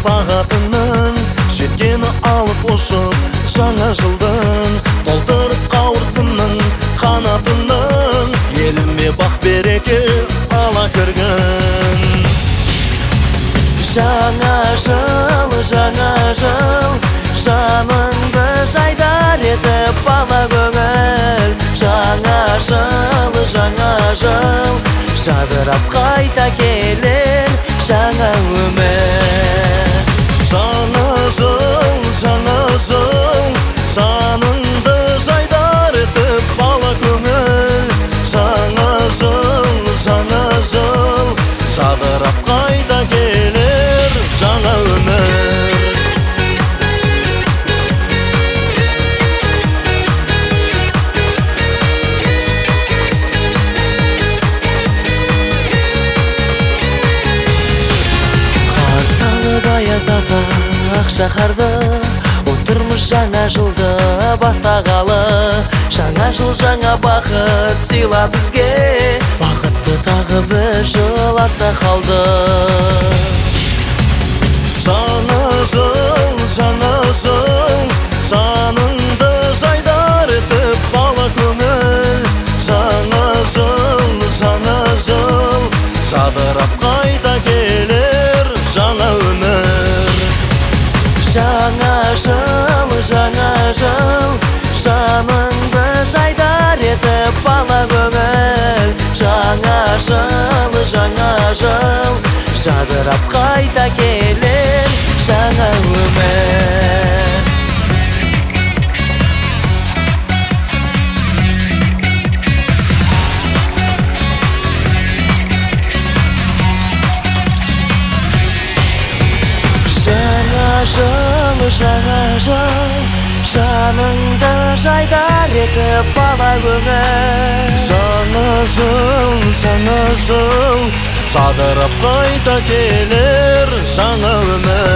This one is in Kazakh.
сағатының жеткені алып ұшып жаңа жылдың толтырып қауырсынның қанатының еліме бақ береке ала кіргін. Жаңа жыл жаныңды жайдар етіп бала көңіл. Жаңа жыл жадырап қайта келер жаңа өмір. Жаңа жыл жаныңды жайдар етіп бала көңіл. Жаңа жыл жадырап қайта келер жаңа өмір. Аяз ақ шаһарда отырмыз жаңа жылды бастағалы. Жаңа жыл жаңа бақыт сыйла бізге, бақытты тағы бір жыл артта қалды. Жаңа жыл жаныңды жайдар етіп бала көңіл. Жаңа жыл жадырап қайта келер жаңа өмір. Жаңа жыл жаныңды жайдар етіп бала көңіл. Жаңа жыл жадырап қайта келер жаңа өмір. Жаңа жыл жаныңды жайдар етіп бала көңіл. Жаңа жыл жадырап қайта келер жаңа өмір.